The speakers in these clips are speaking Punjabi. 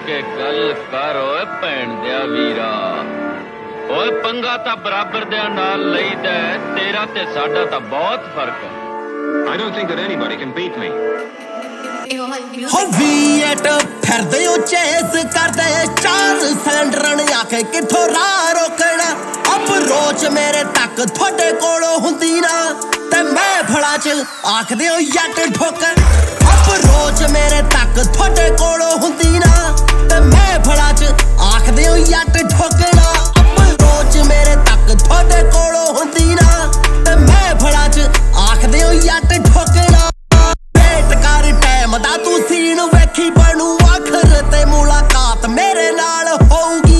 ਕੇ ਗੱਲ ਕਰ ਓਏ ਭੈਣ ਦਿਆ ਵੀਰਾ। ਓਏ ਪੰਗਾ ਤਾਂ ਬਰਾਬਰ ਦਿਆਂ ਨਾਲ ਲਈਦਾ, ਤੇਰਾ ਤੇ ਸਾਡਾ ਤਾਂ ਬਹੁਤ ਫਰਕ ਹੈ। I don't think that anybody can beat me. ਹੋ V8 ਫਿਰਦੇ ਹੋ ਚੇਸ ਕਰਦੇ, ਚਾਰ ਸਿਲੰਡਰਨ ਆਖੇ ਕਿੱਥੋਂ ਰਾਹ ਰੋਕਣਾ। ਅਪਰੋਚ ਮੇਰੇ ਤੱਕ ਤੁਹਾਡੇ ਕੋਲੋਂ ਹੁੰਦੀ ਨਾ, ਤੇ ਮੈਂ ਫੜਾ ਚ ਆਖਦੇ ਹੋ ਜੱਟ ਠੋਕਰ। ਅਪਰੋਚ ਮੇਰੇ ਤੱਕ ਤੁਹਾਡੇ ਕੋਲੋਂ ਹੁੰਦੀ ਨਾ, ਤੇ ਮੈਂ ਫੜਾ ਚ ਆਖਦੇ ਹੋ ਜੱਟ ਠੋਕਣਾ। ਅਪਰੋਚ ਮੇਰੇ ਤੱਕ ਤੁਹਾਡੇ ਕੋਲੋਂ ਹੁੰਦੀ ਨਾ, ਤੇ ਮੈਂ ਫੜਾ ਚ ਆਖਦੇ ਹੋ ਜੱਟ ਠੋਕਣਾ। ਵੇਟ ਕਰ ਟਾਈਮ ਦਾ ਤੂੰ ਸੀਨ ਵੇਖੀ, ਬਣੂ ਆਖਰ ਤੇ ਮੁਲਾਕਾਤ ਮੇਰੇ ਨਾਲ ਹੋਊਗੀ।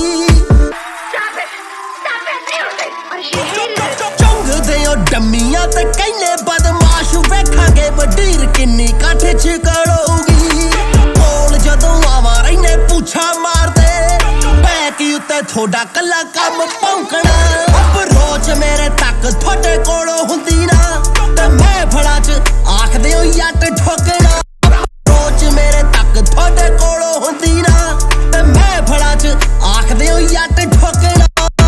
ਚੁੰਗਦੇ ਹੋ ਡੰਮੀਆਂ ਤੇ ਕਹਿੰਨੇ ਬਦਮਾਸ਼, ਵੇਖਾਂਗੇ ਵਡੀਰ ਕਿੰਨੀ ਕਾਠੇ ਚ ਕਰੋਗੀ। ਕੋਲ ਜਦੋਂ ਆਵਾਂ ਰਹਿਨੇ ਪੁੱਛਾ ਮਾਰਦੇ, ਬੈਕ ਉੱਤੇ ਥੋੜਾ ਕੱਲਾ ਕੰਮ ਭੌਂਕਣਾ। ਅਪਰੋਚ ਮੇਰੇ ਤੱਕ ਤੁਹਾਡੇ ਕੋਲੋਂ ਹੁੰਦੀ ਨਾ, ਤੇ ਮੈਂ ਫੜਾ ਚ ਆਖਦੇ ਹੋ ਜੱਟ ਠੋਕਣਾ। ਅਪਰੋਚ ਮੇਰੇ ਤੱਕ ਤੁਹਾਡੇ ਕੋਲੋਂ ਹੁੰਦੀ ਨਾ, ਤੇ ਮੈਂ ਫੜਾ ਚ ਆਖਦੇ ਹੋ ਜੱਟ ਠੋਕਣਾ।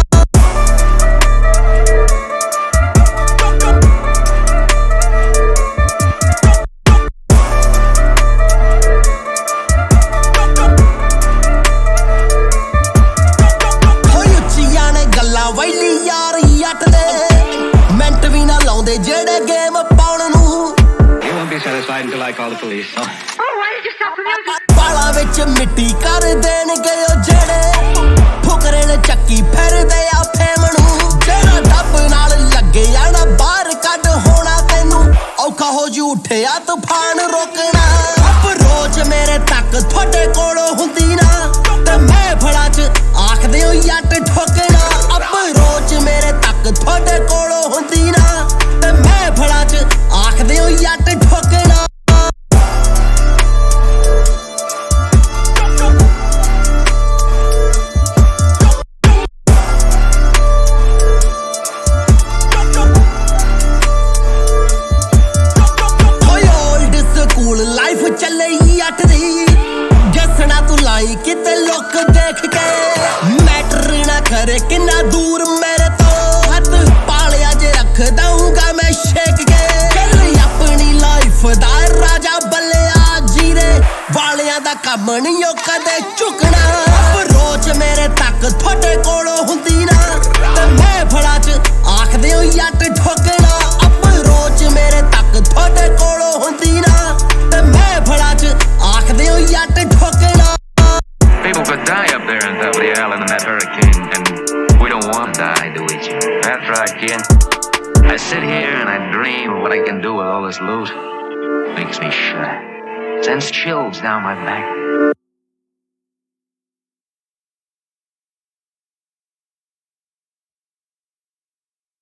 ਵੈਲੀ ਯਾਰ ਜੱਟ ਦੇ ਮਿੰਟ ਵੀ ਨਾ ਲਾਉਂਦੇ ਜਿਹੜੇ ਗੇਮ ਪਾਉਣ ਨੂੰ। You won't be satisfied until I call the police. ਬਾਲਾਂ ਵਿੱਚ ਮਿੱਟੀ ਕਰ ਦੇਣਗੇ ਉਹ ਜਿਹੜੇ, ਫੁਕਰੇ ਨੇ ਚੱਕੀ ਫਿਰਦੇ ਆ ਫੇਮ ਨੂੰ। ਜਿਹੜਾ ਡੱਬ ਨਾਲ ਲੱਗੇ ਜਾਣਾ ਬਾਹਰ ਕੱਢ ਹੋਣਾ ਤੈਨੂੰ, ਔਖਾ ਹੋ ਜੂ ਉੱਠਿਆ ਤੂਫਾਨ ਰੋਕਣਾ। ਅਪਰੋਚ ਮੇਰੇ ਤੱਕ ਤੁਹਾਡੇ ਕੋਲੋਂ ਹੁੰਦੀ ਨਾ, ਤੇ ਮੈਂ ਫੜਾ ਚ ਆਖਦੇ ਹੋ ਜੱਟ ਠੋਕਣਾ। ਅਪਰੋਚ ਮੇਰੇ ਤੱਕ ਤੁਹਾਡੇ ਕੋਲੋਂ ਹੁੰਦੀ ਨਾ, ਤੇ ਮੈਂ ਫੜਾ ਚ ਆਖਦੇ ਹੋ ਜੱਟ ਠੋਕਣਾ। ਲਾਈਫ ਚੱਲੇ ਜੱਟ ਦੀ, ਜੱਸਣਾ ਤੂੰ ਲਾਈ ਕਿਤੇ ਲੋਕ ਦੇਖ ਕੇ। ਮੈਟਰ ਨਾ ਕਰੇ ਕਿੰਨਾ ਦੂਰ ਮੇਰੇ ਤੋਂ, ਹੱਥ ਪਾਲਿਆ ਜੇ ਰੱਖ ਦਊਂਗਾ ਮੈਂ ਛੇਕ ਕੇ। ਚੱਲ ਆਪਣੀ ਲਾਈਫ ਦਾ ਰਾਜਾ ਬੱਲਿਆ, ਜੀਰੇ ਵਾਲਿਆਂ ਦਾ ਕੰਮ ਨਹੀਂ ਉਹ ਕਦੇ ਝੁਕਣਾ। ਅਪਰੋਚ ਮੇਰੇ ਤੱਕ ਤੁਹਾਡੇ ਕੋਲੋਂ ਹੁੰਦੀ ਨਾ, ਤੇ ਮੈਂ ਫੜਾ ਚ ਆਖਦੇ ਹੋ ਜੱਟ ਠੋਕਣਾ। ਅਪਰੋਚ ਮੇਰੇ ਤੱਕ ਤੁਹਾਡੇ ਕੋਲੋਂ ਹੁੰਦੀ ਨਾ, ਤੇ ਮੈਂ ਫੜਾ ਚ ਆਖਦੇ ਹੋ ਜੱਟ ਠੋਕਣਾ। People could die up there in Beverly Island in that hurricane, and we don't want to die, do we, Jim? That's right, kid. I sit here and I dream of what I can do with all this loot. Makes me shy. Sends chills down my back.